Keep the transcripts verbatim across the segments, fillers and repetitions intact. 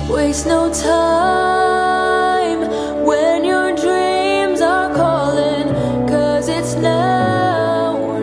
Waste no time when your dreams are calling, 'cause it's now or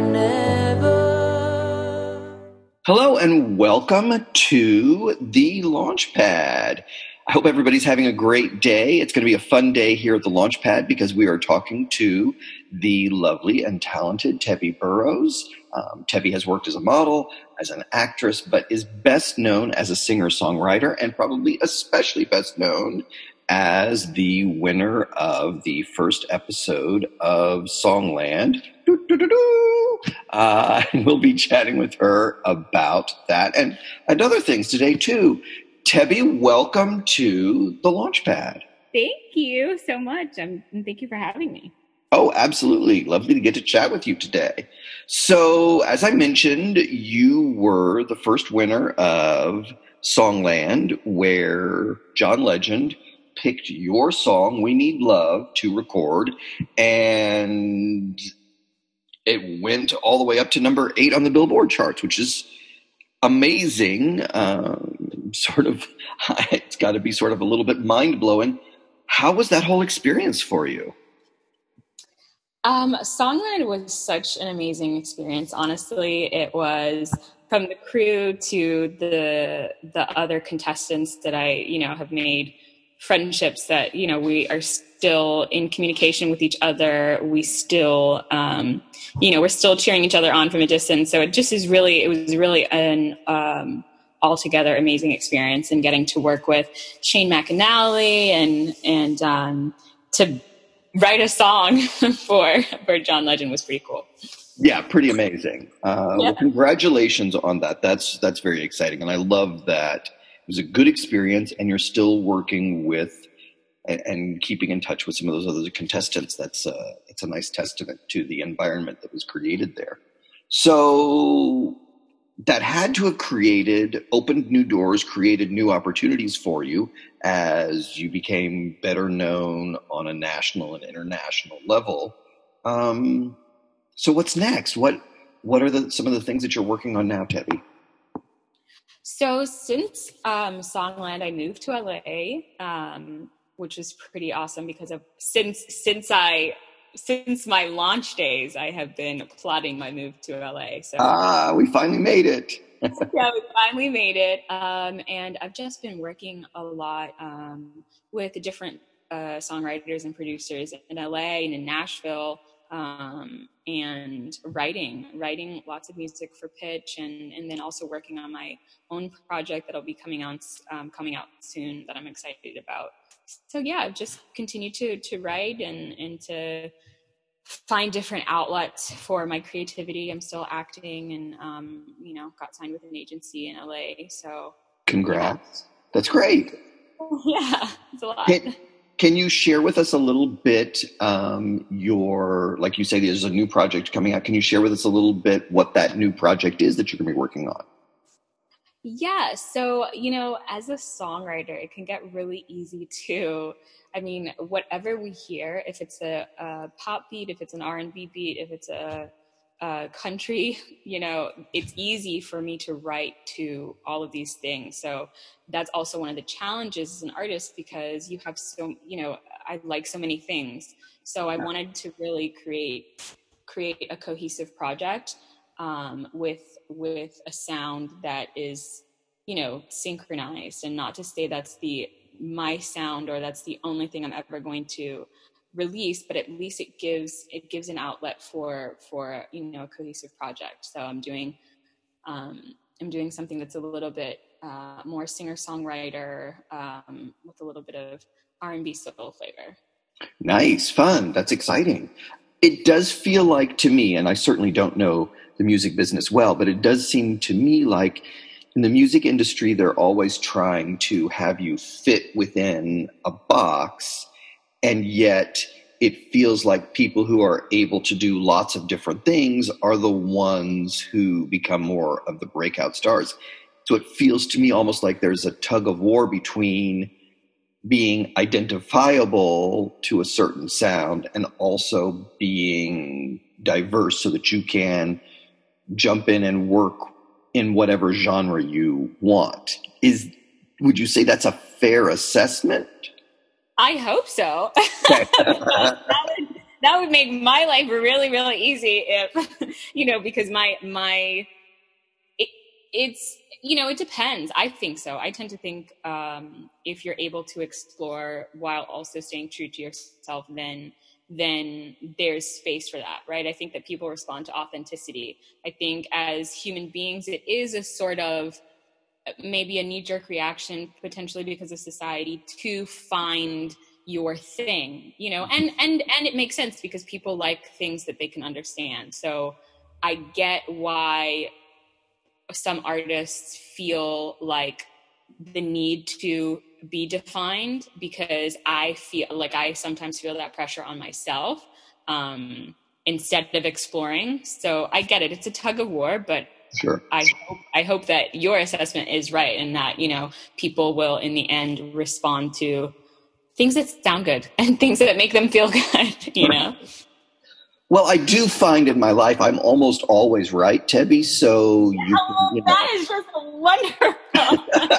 never. Hello and welcome to the Launchpad. I hope everybody's having a great day. It's going to be a fun day here at the Launchpad because we are talking to the lovely and talented Tebby Burrows. Um, Tebby has worked as a model, as an actress, but is best known as a singer-songwriter and probably especially best known as the winner of the first episode of Songland. Doo-doo-doo-doo. Uh, and we'll be chatting with her about that and, and other things today, too. Tebby, welcome to the Launchpad. Thank you so much. Um, and thank you for having me. Oh, absolutely. Lovely to get to chat with you today. So, as I mentioned, you were the first winner of Songland, where John Legend picked your song, We Need Love, to record, and it went all the way up to number eight on the Billboard charts, which is amazing. Um, sort of, it's got to be sort of a little bit mind-blowing. How was that whole experience for you? Um, Songland was such an amazing experience. Honestly, it was from the crew to the the other contestants that I, you know, have made friendships that, you know, we are still in communication with each other. We still, um, you know, we're still cheering each other on from a distance. So it just is really, it was really an um, altogether amazing experience, and getting to work with Shane McAnally and and um, to write a song for for John Legend was pretty cool. Yeah, pretty amazing. Uh, yeah. Well, congratulations on that. That's that's very exciting, and I love that it was a good experience. And you're still working with and, and keeping in touch with some of those other contestants. That's uh, that's a nice testament to the environment that was created there. So that had to have created, opened new doors, created new opportunities for you as you became better known on a national and international level. Um, so what's next? What what are the some of the things that you're working on now, Tebby? So since um, Songland, I moved to L A, um, which was pretty awesome because of since since I. Since my launch days, I have been plotting my move to L A. So ah, we finally made it. yeah, we finally made it. Um, and I've just been working a lot um, with different uh, songwriters and producers in L A and in Nashville, um, and writing, writing lots of music for Pitch, and and then also working on my own project that'll be coming out um, coming out soon that I'm excited about. So yeah, I've just continued to to write and and to find different outlets for my creativity. I'm still acting, and um, you know, got signed with an agency in L A. So congrats, yeah. That's great. Yeah, it's a lot. Can, can you share with us a little bit um, your, like you say, there's a new project coming out. Can you share with us a little bit what that new project is that you're going to be working on? Yeah. So, you know, as a songwriter, it can get really easy to, I mean, whatever we hear, if it's a, a pop beat, if it's an R and B beat, if it's a, a country, you know, it's easy for me to write to all of these things. So that's also one of the challenges as an artist, because you have so, you know, I like so many things. So I wanted to really create, create a cohesive project um, with, with a sound that is, you know, synchronized, and not to say that's the, my sound or that's the only thing I'm ever going to release, but at least it gives, it gives an outlet for, for, you know, a cohesive project. So I'm doing, um, I'm doing something that's a little bit uh, more singer-songwriter um, with a little bit of R and B soul flavor. Nice, fun. That's exciting. It does feel like to me, and I certainly don't know the music business well, but it does seem to me like in the music industry, they're always trying to have you fit within a box, and yet it feels like people who are able to do lots of different things are the ones who become more of the breakout stars. So it feels to me almost like there's a tug of war between being identifiable to a certain sound and also being diverse so that you can jump in and work in whatever genre you want. Is, would you say that's a fair assessment? I hope so. Okay. that, would, that would make my life really, really easy if, you know, because my, my, it, it's, you know, it depends. I think so. I tend to think um, if you're able to explore while also staying true to yourself, then then there's space for that, right? I think that people respond to authenticity. I think as human beings, it is a sort of maybe a knee-jerk reaction, potentially because of society, to find your thing, you know, and and and it makes sense because people like things that they can understand. So I get why some artists feel like the need to be defined, because I feel like I sometimes feel that pressure on myself um, instead of exploring. So I get it. It's a tug of war, but Sure. I hope, I hope that your assessment is right and that, you know, people will in the end respond to things that sound good and things that make them feel good, you know? Well, I do find in my life I'm almost always right, Tebby. So you, Oh, you know. that is just wonderful.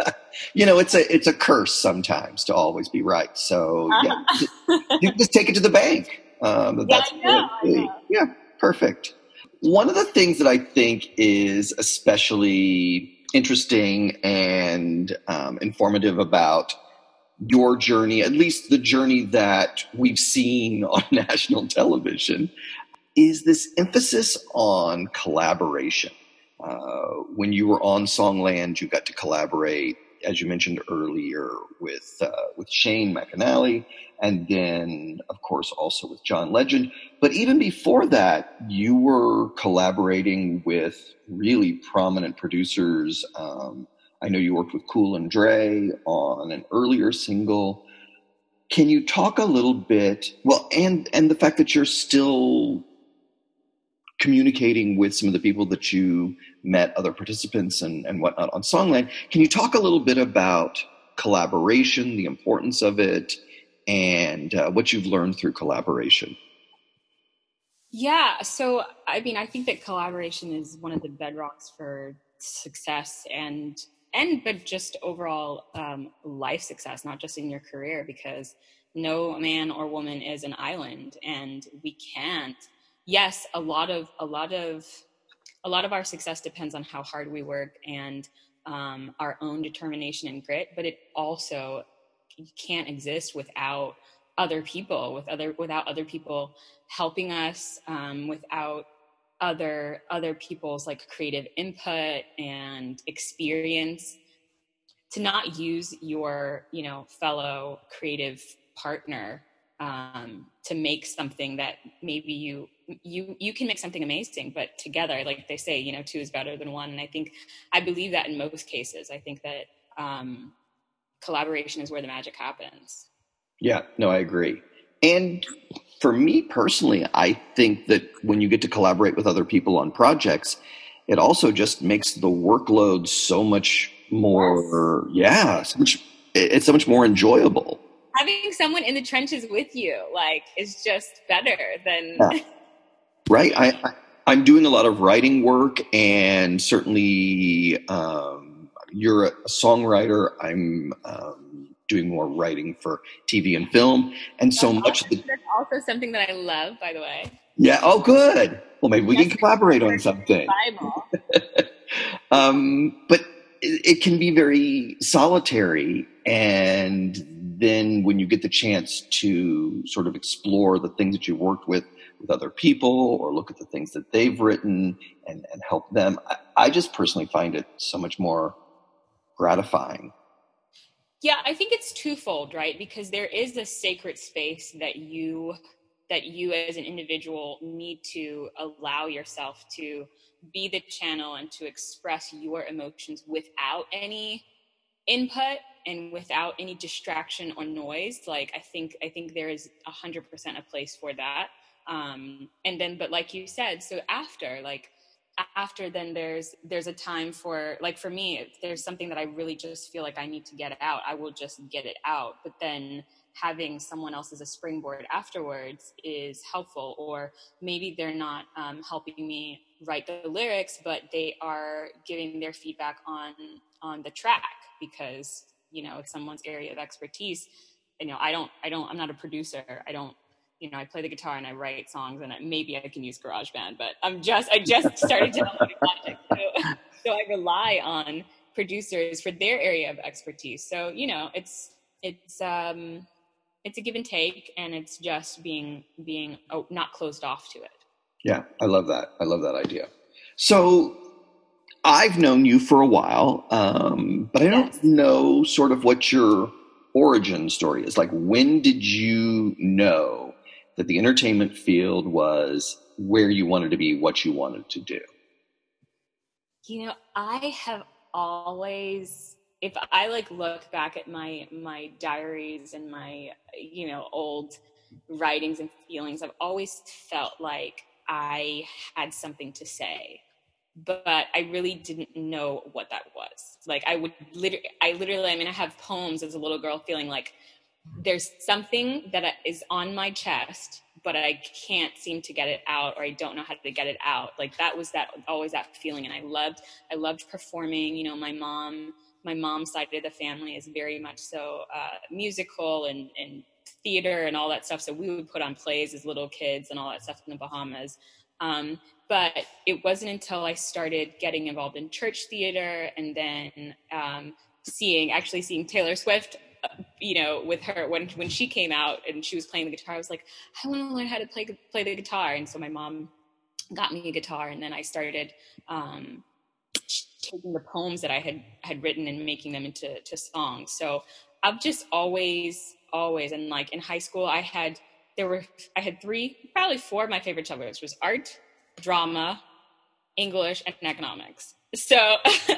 You know, it's a it's a curse sometimes to always be right. So yeah, you can just take it to the bank. Um, Yeah, that's I know, I know. Yeah, perfect. One of the things that I think is especially interesting and um, informative about your journey, at least the journey that we've seen on national television, is this emphasis on collaboration. Uh, when you were on Songland, you got to collaborate, as you mentioned earlier, with uh, with Shane McAnally, and then, of course, also with John Legend. But even before that, you were collaborating with really prominent producers. Um, I know you worked with Cool and Dre on an earlier single. Can you talk a little bit? Well, and and the fact that you're still communicating with some of the people that you met, other participants and, and whatnot on Songland. Can you talk a little bit about collaboration, the importance of it, and uh, what you've learned through collaboration? Yeah, so I mean, I think that collaboration is one of the bedrocks for success and and but just overall um, life success, not just in your career, because no man or woman is an island, and we can't. Yes, a lot of a lot of a lot of our success depends on how hard we work and um, our own determination and grit, but it also can't exist without other people, with other without other people helping us, um, without other other people's like creative input and experience. To not use your, you know, fellow creative partner um, to make something that maybe you you you can make something amazing, but together, like they say, you know, two is better than one. And I think I believe that in most cases. I think that um, collaboration is where the magic happens. Yeah, no, I agree. And for me personally, I think that when you get to collaborate with other people on projects, it also just makes the workload so much more, yeah, so much, it's so much more enjoyable. Having someone in the trenches with you, like, is just better than. Yeah. Right. I, I, I'm doing a lot of writing work, and certainly um, you're a songwriter. I'm um, doing more writing for T V and film, and so That's much. also, That, that's also something that I love, by the way. yeah. Oh, good. Well, maybe we That's can collaborate on something. Bible. um, but it, it can be very solitary, and then when you get the chance to sort of explore the things that you worked with with other people, or look at the things that they've written and, and help them, I, I just personally find it so much more gratifying. Yeah, I think it's twofold, right? Because there is a sacred space that you that you as an individual need to allow yourself to be the channel and to express your emotions without any input and without any distraction or noise. Like I think I think there is a hundred percent a place for that. Um, and then, but like you said, so after, like after, then there's there's a time for, like for me, if there's something that I really just feel like I need to get out, I will just get it out. But then having someone else as a springboard afterwards is helpful. Or maybe they're not um, helping me write the lyrics, but they are giving their feedback on on the track, because you know, it's someone's area of expertise. You know, I don't, I don't, I'm not a producer. I don't, you know, I play the guitar and I write songs, and I, maybe I can use GarageBand, but I'm just, I just started downloading Logic. So, so I rely on producers for their area of expertise. So, you know, it's, it's, um, it's a give and take, and it's just being, being oh, not closed off to it. Yeah. I love that. I love that idea. So I've known you for a while, um, but I don't Yes. know sort of what your origin story is. Like, when did you know that the entertainment field was where you wanted to be, what you wanted to do? You know, I have always, if I like look back at my, my diaries and my, you know, old writings and feelings, I've always felt like I had something to say, but I really didn't know what that was. Like I would literally, I literally, I mean, I have poems as a little girl feeling like there's something that is on my chest, but I can't seem to get it out, or I don't know how to get it out. Like that was that always that feeling. And I loved, I loved performing. You know, my mom, my mom's side of the family is very much so uh, musical and, and theater and all that stuff. So we would put on plays as little kids and all that stuff in the Bahamas. Um, but it wasn't until I started getting involved in church theater and then um, seeing, actually seeing Taylor Swift, you know, with her, when, when she came out and she was playing the guitar, I was like, I want to learn how to play, play the guitar. And so my mom got me a guitar, and then I started um, taking the poems that I had, had written and making them into to songs. So I've just always, always, and like in high school, I had, there were, I had three, probably four of my favorite subjects was art, drama, English, and economics. So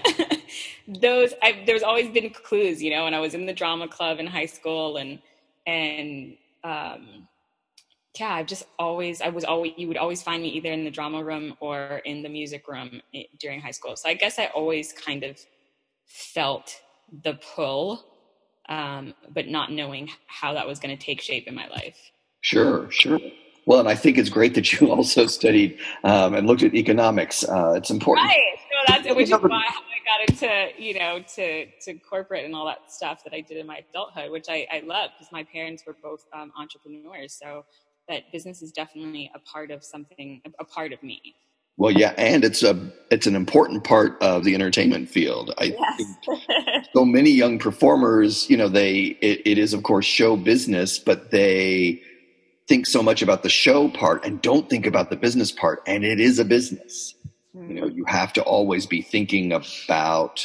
those, I, there's always been clues, you know, when I was in the drama club in high school, and, and, um, yeah, I've just always, I was always, you would always find me either in the drama room or in the music room during high school. So I guess I always kind of felt the pull, um, but not knowing how that was going to take shape in my life. Sure, sure. Well, and I think it's great that you also studied um, and looked at economics. Uh, it's important. Right. So that's, which is why I got into, you know, to, to corporate and all that stuff that I did in my adulthood, which I, I love because my parents were both um, entrepreneurs. So that business is definitely a part of something, a part of me. Well, yeah, and it's a it's an important part of the entertainment field. I Yes. think so many young performers, you know, they it, it is of course show business, but they think so much about the show part and don't think about the business part. And it is a business. Mm-hmm. You know, you have to always be thinking about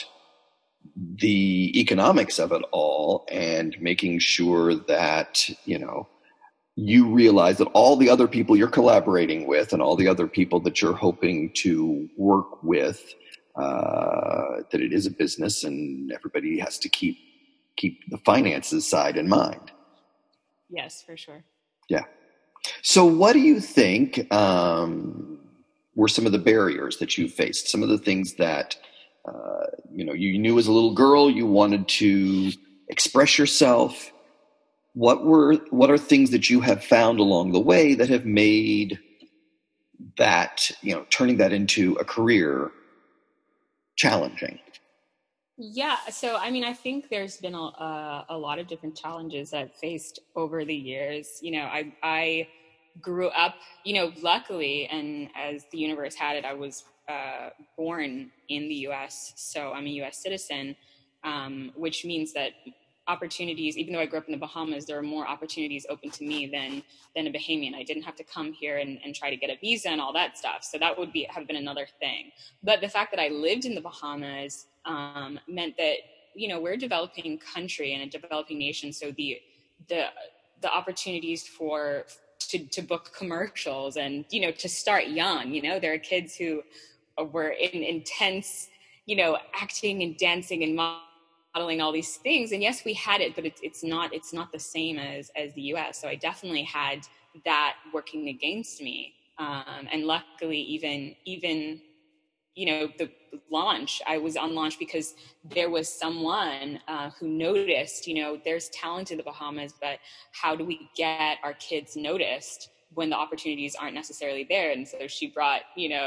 the economics of it all and making sure that, you know, you realize that all the other people you're collaborating with and all the other people that you're hoping to work with, uh, that it is a business and everybody has to keep, keep the finances side in mind. Yes, for sure. Yeah. So what do you think um, were some of the barriers that you faced? Some of the things that, uh, you know, you knew as a little girl, you wanted to express yourself. What were, what are things that you have found along the way that have made that, you know, turning that into a career challenging? Yeah. So, I mean, I think there's been a, uh, a lot of different challenges I've faced over the years. You know, I, I grew up, you know, luckily, and as the universe had it, I was uh, born in the U S. So I'm a U S citizen, um, which means that opportunities, even though I grew up in the Bahamas, there are more opportunities open to me than than a Bahamian. I didn't have to come here and, and try to get a visa and all that stuff. So that would be have been another thing. But the fact that I lived in the Bahamas um, meant that, you know, we're a developing country and a developing nation. So the the the opportunities for to, to book commercials and, you know, to start young, you know, there are kids who were in intense, you know, acting and dancing and modeling all these things. And yes, we had it, but it's it's not it's not the same as as the U S. So I definitely had that working against me. Um, and luckily, even even you know, the launch, I was on launch because there was someone uh, who noticed, you know, there's talent in the Bahamas, but how do we get our kids noticed when the opportunities aren't necessarily there? And so she brought, you know,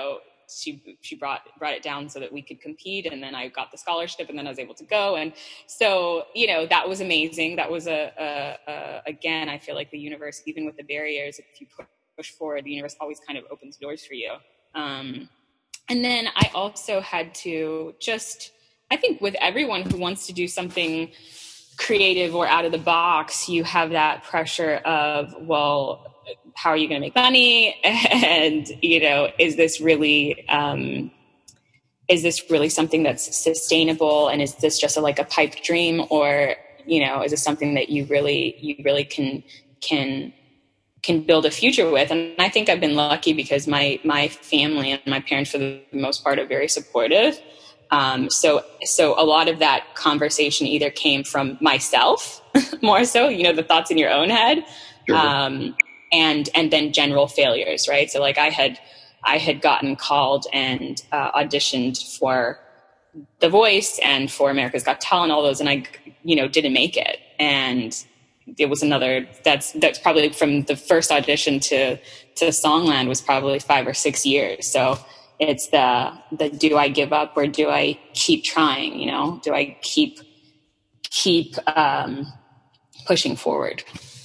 she she brought brought it down so that we could compete, and then I got the scholarship, and then I was able to go. And so, you know, that was amazing. That was a, a, a again, I feel like the universe, even with the barriers, if you push forward, the universe always kind of opens doors for you. Um, and then I also had to just, I think with everyone who wants to do something creative or out of the box, you have that pressure of, well, how are you going to make money? And, you know, is this really, um, is this really something that's sustainable? And is this just a, like a pipe dream? Or, you know, is this something that you really, you really can, can, can build a future with? And I think I've been lucky because my, my family and my parents, for the most part, are very supportive. Um, so, so a lot of that conversation either came from myself more so, you know, the thoughts in your own head, Sure. um, and, and then general failures, right? So like I had, I had gotten called and, uh, auditioned for The Voice and for America's Got Talent, all those. And I, you know, didn't make it. And it was another, that's, that's probably from the first audition to, to Songland was probably five or six years. So, it's the, the, do I give up or do I keep trying? You know, do I keep, keep, um, pushing forward?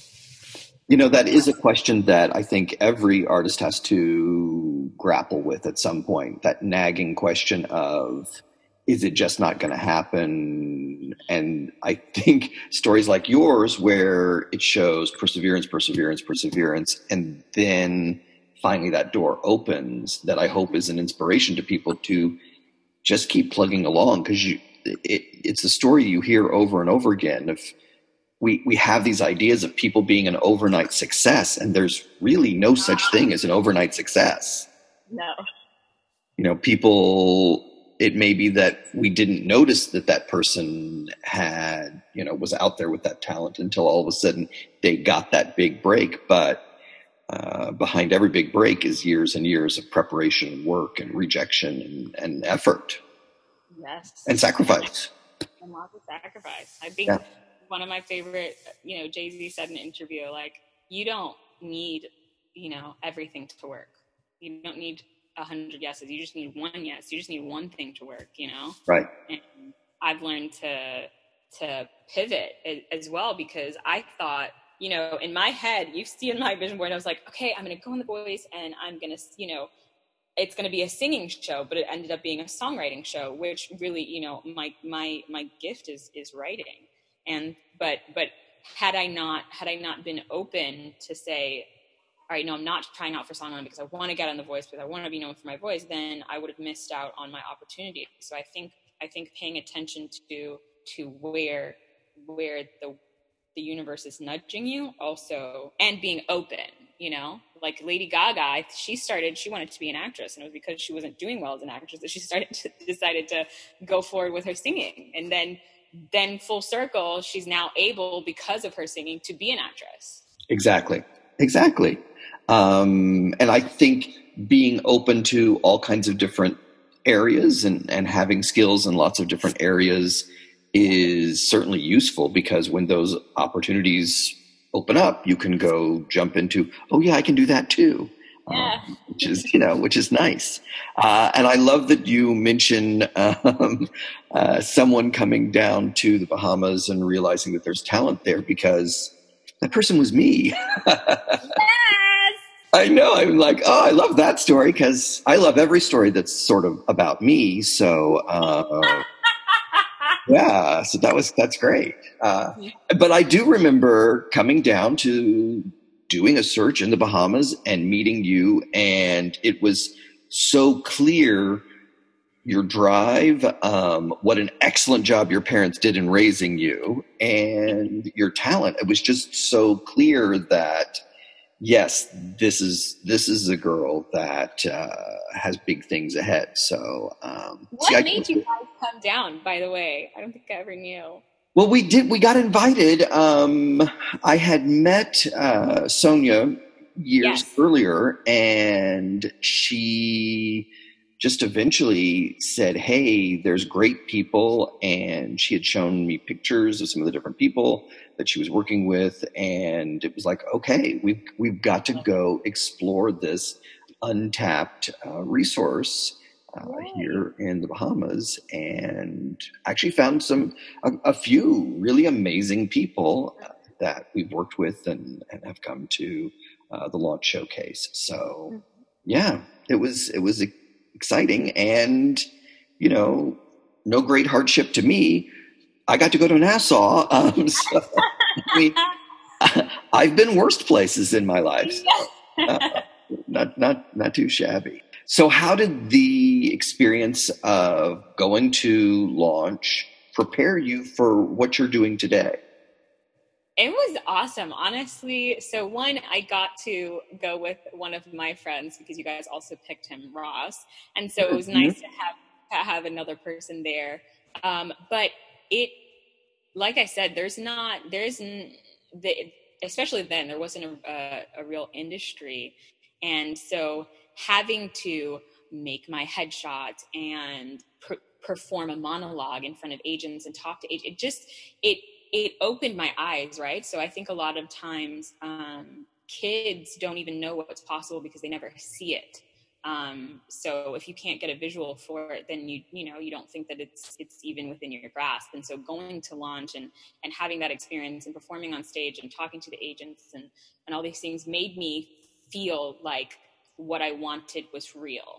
You know, that is a question that I think every artist has to grapple with at some point, that nagging question of, is it just not going to happen? And I think stories like yours, where it shows perseverance, perseverance, perseverance, and then finally that door opens, that I hope is an inspiration to people to just keep plugging along, because you it, it's a story you hear over and over again of we we have these ideas of people being an overnight success, and there's really no such thing as an overnight success. No. You know, people, it may be that we didn't notice that that person had, you know, was out there with that talent until all of a sudden they got that big break. But Uh, behind every big break is years and years of preparation and work and rejection and, and effort. Yes. And sacrifice. And lots of sacrifice. I think Yeah. one of my favorite, you know, Jay-Z said in an interview, like, you don't need, you know, everything to work. You don't need a hundred yeses. You just need one yes. You just need one thing to work, you know? Right. And I've learned to, to pivot as well, because I thought, you know, in my head, you see in my vision board, I was like, okay, I'm going to go on The Voice and I'm going to, you know, it's going to be a singing show, but it ended up being a songwriting show, which really, you know, my, my, my gift is, is writing. And, but, but had I not, had I not been open to say, all right, no, I'm not trying out for Songland because I want to get on The Voice, because I want to be known for my voice, then I would have missed out on my opportunity. So I think, I think paying attention to, to where, where the, the universe is nudging you also, and being open, you know, like Lady Gaga, she started, she wanted to be an actress, and it was because she wasn't doing well as an actress that she started to, decided to go forward with her singing. And then, then full circle, she's now able, because of her singing, to be an actress. Exactly. Exactly. Um, and I think being open to all kinds of different areas and, and having skills in lots of different areas is certainly useful, because when those opportunities open up, you can go jump into, oh yeah, I can do that too. Yeah. Um, which is, you know, which is nice. Uh, and I love that you mention um, uh, someone coming down to the Bahamas and realizing that there's talent there, because that person was me. Yes. I know. I'm like, oh, I love that story, because I love every story that's sort of about me. So, uh, yeah, so that was, that's great. Uh, but I do remember coming down to doing a search in the Bahamas and meeting you, and it was so clear, your drive, um, what an excellent job your parents did in raising you, and your talent. It was just so clear that, yes, this is this is a girl that uh, has big things ahead. So, um, what see, I, made you guys come down, by the way? I don't think I ever knew. Well, we did. We got invited. Um, I had met uh, Sonia years Yes. earlier, and she just eventually said, "Hey, there's great people," and she had shown me pictures of some of the different people that she was working with, and it was like, "Okay, we've we've got to go explore this untapped uh, resource uh, Right. here in the Bahamas, and actually found some a, a few really amazing people uh, that we've worked with and, and have come to uh, the launch showcase. So yeah, it was it was exciting, and you know, no great hardship to me. I got to go to Nassau. Um, so, I mean, I've been worst places in my life. So, uh, not not not too shabby. So how did the experience of going to launch prepare you for what you're doing today? It was awesome, honestly. So one, I got to go with one of my friends because you guys also picked him, Ross, and so it was Mm-hmm. nice to have to have another person there. Um, but it, like I said, there's not there's the especially then there wasn't a, a, a real industry, and so having to make my headshot and per- perform a monologue in front of agents and talk to agents, it just it. it opened my eyes, right? So I think a lot of times um, kids don't even know what's possible because they never see it. Um, so if you can't get a visual for it, then you you know you don't think that it's it's even within your grasp. And so going to launch and and having that experience and performing on stage and talking to the agents and and all these things made me feel like what I wanted was real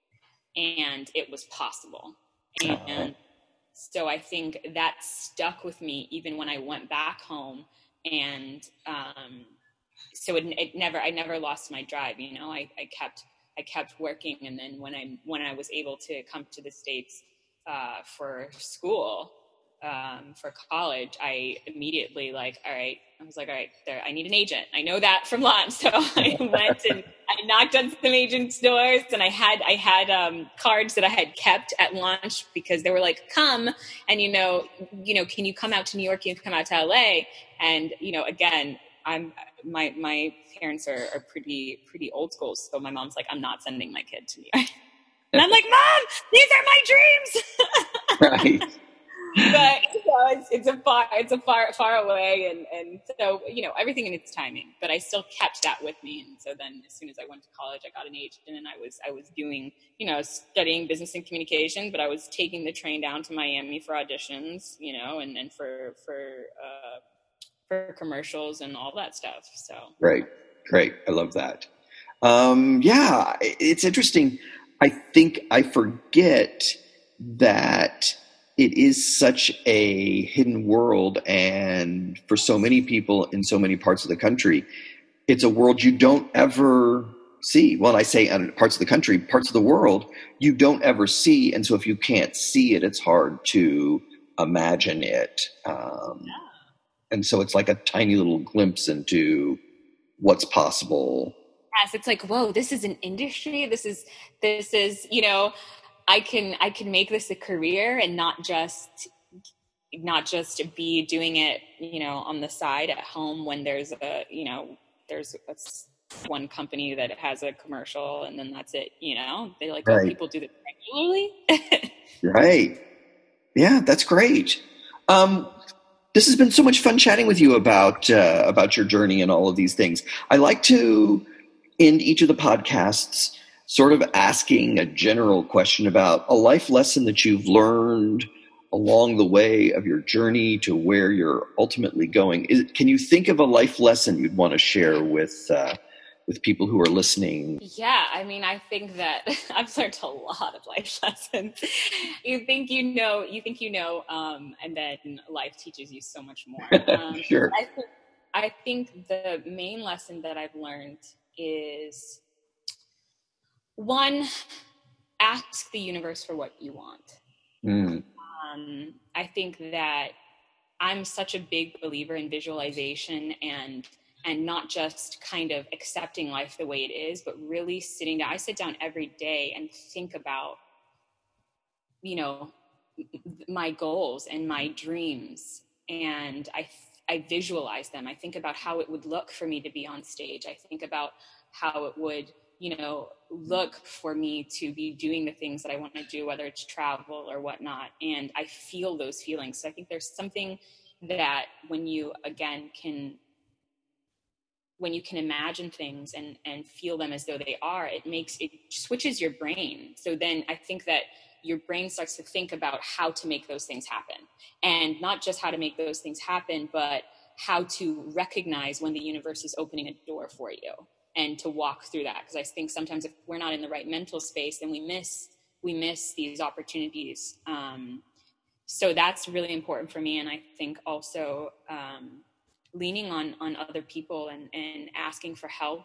and it was possible. And so I think that stuck with me even when I went back home. And um, so it, it never, I never lost my drive. You know, I, I kept, I kept working. And then when I, when I was able to come to the States uh, for school, um, for college, I immediately like, all right, I was like, all right, there, I need an agent. I know that from launch. So I went and I knocked on some agents' doors, and I had, I had um, cards that I had kept at launch because they were like, come and, you know, you know, can you come out to New York? Can you come out to L A? And, you know, again, I'm, my, my parents are, are pretty, pretty old school. So my mom's like, I'm not sending my kid to New York. And I'm like, Mom, these are my dreams. Right. But you know, it's, it's a far, it's a far, far away. And, and so, you know, everything in its timing, but I still kept that with me. And so then as soon as I went to college, I got an agent, and I was, I was doing, you know, studying business and communication, but I was taking the train down to Miami for auditions, you know, and, and for, for, uh, for commercials and all that stuff. So. Great. Great. I love that. Um, yeah, it's interesting. I think I forget that it is such a hidden world, and for so many people in so many parts of the country, it's a world you don't ever see. Well, I say parts of the country, parts of the world you don't ever see, and so if you can't see it, it's hard to imagine it. Um, Yeah. and so it's like a tiny little glimpse into what's possible. Yes, it's like, whoa, this is an industry. This is, this is, you know, I can, I can make this a career and not just, not just be doing it, you know, on the side at home when there's a, you know, there's a, one company that has a commercial and then that's it, you know, they're like, oh, Right. people do this regularly. Right. Yeah, that's great. Um, this has been so much fun chatting with you about uh, about your journey and all of these things. I like to end each of the podcasts sort of asking a general question about a life lesson that you've learned along the way of your journey to where you're ultimately going. Is, can you think of a life lesson you'd want to share with uh, with people who are listening? Yeah, I mean, I think that I've learned a lot of life lessons. You think you know, you think you know, um, and then life teaches you so much more. Um, Sure. I think, I think the main lesson that I've learned is, one, ask the universe for what you want. Mm. Um, I think that I'm such a big believer in visualization and and not just kind of accepting life the way it is, but really sitting down. I sit down every day and think about, you know, my goals and my dreams, and I I visualize them. I think about how it would look for me to be on stage. I think about how it would, you know, look for me to be doing the things that I want to do, whether it's travel or whatnot. And I feel those feelings. So I think there's something that when you, again, can when you can imagine things and, and feel them as though they are, it makes, it switches your brain. So then I think that your brain starts to think about how to make those things happen, and not just how to make those things happen, but how to recognize when the universe is opening a door for you and to walk through that. Because I think sometimes if we're not in the right mental space, then we miss, we miss these opportunities. Um, so that's really important for me. And I think also, um, leaning on, on other people and, and asking for help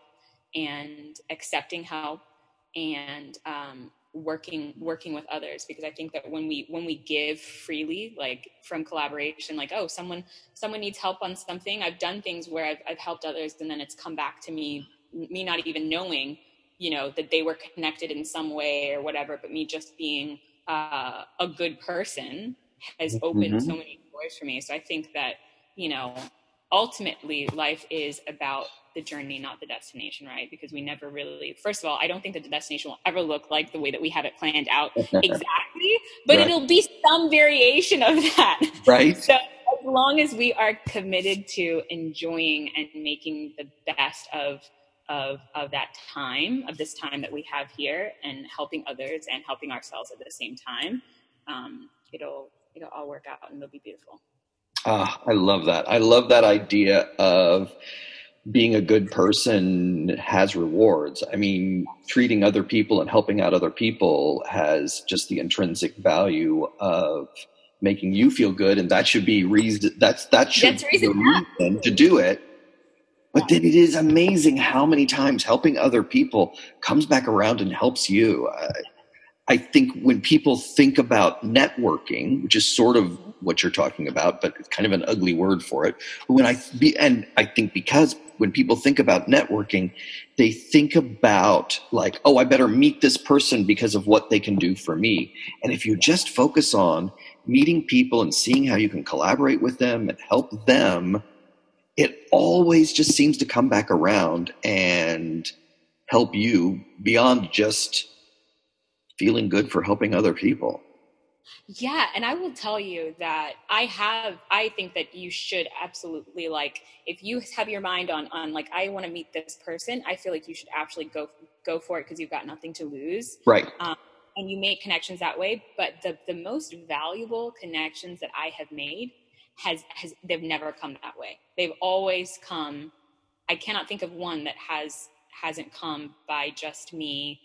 and accepting help and, um, working, working with others. Because I think that when we, when we give freely, like from collaboration, like, oh, someone, someone needs help on something. I've done things where I've, I've helped others, and then it's come back to me, me not even knowing, you know, that they were connected in some way or whatever, but me just being, uh, a good person has opened mm-hmm. so many doors for me. So I think that, you know, ultimately life is about the journey, not the destination, right? Because we never really, first of all, I don't think that the destination will ever look like the way that we have it planned out exactly, but right. it'll be some variation of that. Right. So as long as we are committed to enjoying and making the best of, of, of that time, of this time that we have here, and helping others and helping ourselves at the same time, um, it'll, it'll all work out and it'll be beautiful. Ah, I love that. I love that idea of being a good person has rewards. I mean, treating other people and helping out other people has just the intrinsic value of making you feel good, and that should be reason. That's that should that's be the reason reason to do it. But then it is amazing how many times helping other people comes back around and helps you. Uh, I think when people think about networking, which is sort of what you're talking about, but it's kind of an ugly word for it. But when I be, and I think because when people think about networking, they think about like, oh, I better meet this person because of what they can do for me. And if you just focus on meeting people and seeing how you can collaborate with them and help them, it always just seems to come back around and help you beyond just feeling good for helping other people. Yeah. And I will tell you that I have, I think that you should absolutely, like, if you have your mind on, on like, I want to meet this person, I feel like you should actually go, go for it, because you've got nothing to lose. Right. Um, and you make connections that way. But the, the most valuable connections that I have made has, has, they've never come that way. They've always come. I cannot think of one that has, hasn't come by just me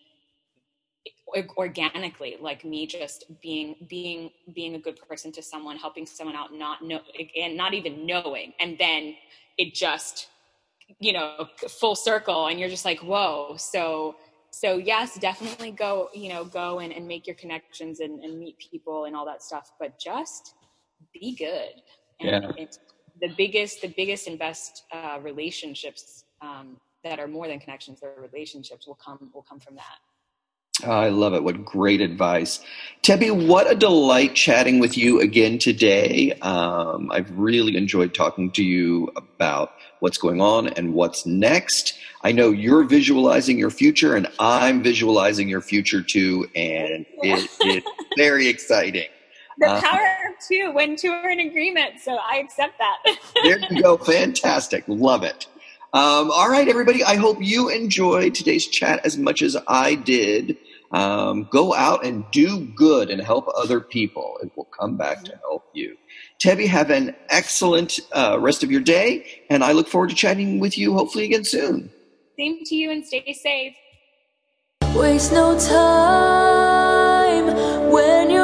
organically, like me just being being being a good person to someone, helping someone out, not know and not even knowing, and then it just, you know, full circle, and you're just like, whoa. So so yes, definitely go, you know, go and, and make your connections and, and meet people and all that stuff, but just be good. And yeah. it's the biggest the biggest and best uh, relationships um, that are more than connections, their relationships will come will come from that. Oh, I love it. What great advice. Tebby, what a delight chatting with you again today. Um, I've really enjoyed talking to you about what's going on and what's next. I know you're visualizing your future, and I'm visualizing your future too, and it is very exciting. The power of two, when two are in agreement, so I accept that. There you go. Fantastic. Love it. Um, all right, everybody. I hope you enjoyed today's chat as much as I did. Um, go out and do good and help other people. It will come back to help you. Tebby, have an excellent uh, rest of your day, and I look forward to chatting with you hopefully again soon. Same to you, and stay safe. Waste no time when you're